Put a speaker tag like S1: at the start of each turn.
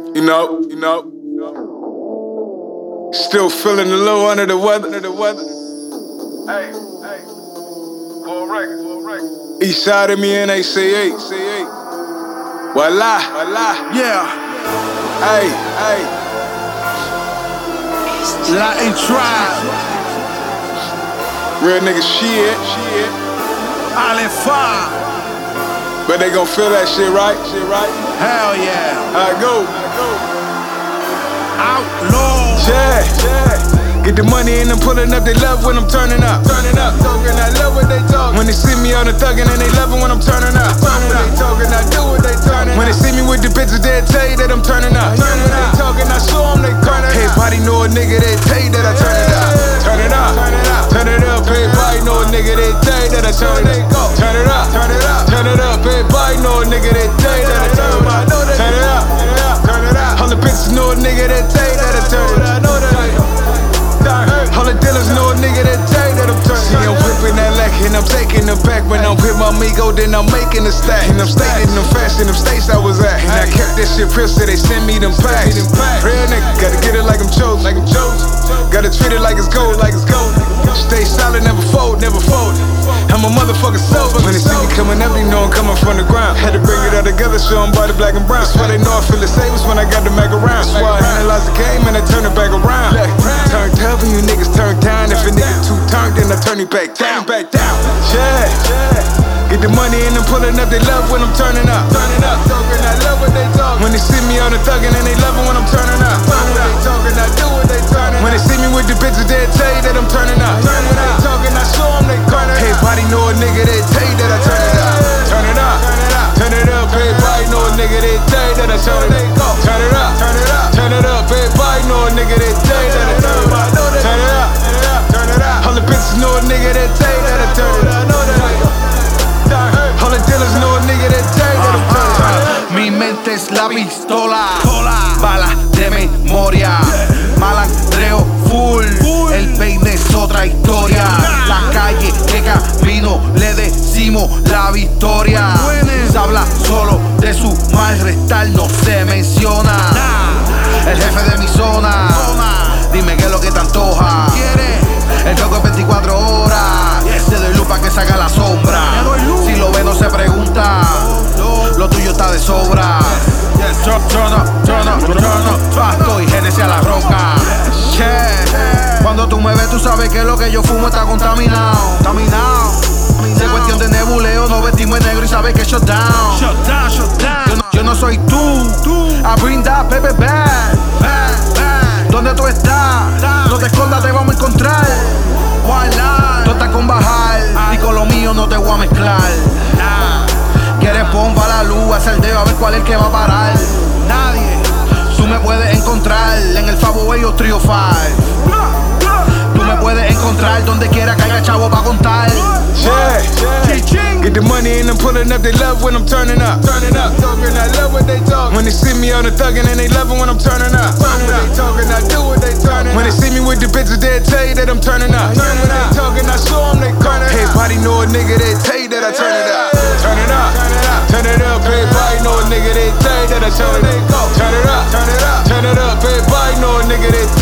S1: You know. Still feeling a little under the weather.
S2: Hey, full record.
S1: East side of me in ACA. Voila.
S3: Yeah.
S1: Hey.
S3: Latin tribe.
S1: Real nigga shit.
S3: Island Fire.
S1: But they gon' feel that shit, right?
S3: Hell yeah.
S1: I go.
S3: Outlaw.
S1: Yeah. Get the money and I'm pulling up, they love when I'm turning up. Talking, I love what they talk. When they see me on the thuggin' and they love it when I'm turning up. They talking, I do what they turning. When they see me with the bitches, they'll tell you that I'm turning up. When they talking, I show them they turning up. Hey, body know a nigga, they tell you that I turn it up. Turn it up. Hey, body know a nigga, they tell you that I turn it up. Turn it up. Hey, body know a nigga, they tell you that I turn it up. Turn it up. All the bitches know a nigga, they tell you that I turn it up. All the dealers know a nigga that tell you that I'm turning. See, I'm whipping that lack and I'm taking it back. When I'm with my amigo, then I'm making a stack. And I'm stating them fast in them states I was at. And I kept that shit real, so they send me them packs. Real nigga, gotta get it like I'm chosen. Gotta treat it like it's gold. Stay solid, never fold. I'm a motherfucking soul. When they see me coming up, they know I'm coming from the ground. Had to bring it all together, show them by the black and brown. That's why they know I feel the safest when I got the mag around. That's why I analyze the game and I turn it back around. Turned up and you niggas turn down. If a nigga too turned, then I turn it back down. Yeah. Get the money and I'm pulling up, they love when I'm turning up. Talking, I love what they talk. When they see me on the thuggin' and they love it when I'm turning up. They talking, I do what they turning. When they see me with the bitches, they'll tell you that I'm turning up. When they talking, I show them they turning. Hey, body know a nigga, they tell you that I turn it up. Turn it up. Hey, body know a nigga, they tell you that I turn it up. Turn it up. Hey, body know a nigga, they tell you that I turn it up. Turn it up. All the bitches know a nigga, they tell you that I turn it up. All the dealers know a nigga that tell you that I'm turning.
S3: Mi mente es la pistola, balas de memoria, malandreo full, el peine es otra historia. La calle que camino le decimos la victoria. Se habla solo de su mal restar, no se menciona. El jefe de mi zona, dime qué es lo que te antoja. El juego es 24 horas, te doy luz pa' que salga la sombra. Si lo ve no se pregunta, lo tuyo está de sobra. Turn up, pasto y Genesis a la roca. Cuando tú me ves tú sabes que lo que yo fumo está contaminado. Si es cuestión de nebuleo, nos vestimos en negro y sabes que shut down. Yo no soy tú, I bring that baby back. ¿Dónde tú estás? No te escondas, te vamos a encontrar. Tú estás con bajar y con lo mío no te voy a mezclar. Quieres pompa la luz, hacer el dedo a ver cuál es el que va a parar. Nadie, tú me puedes encontrar en el Favoway o Trio 5. Tú me puedes encontrar donde quiera que haya chavo pa' contar.
S1: Get the money and I'm pulling up, they love when I'm turning up. Talking, I love what they talk. When they see me on the thuggin' and they love it when I'm turning up. They talking, I do what they turning. When they see me with the bitches, they'll tell you that I'm turning up. When they talking, I show them they turning. Hey, body know a nigga, they tell you that I turn it up. Turn it up. Hey, body know a nigga, they tell you that I turn it up. Turn it up. Hey, body know a nigga, they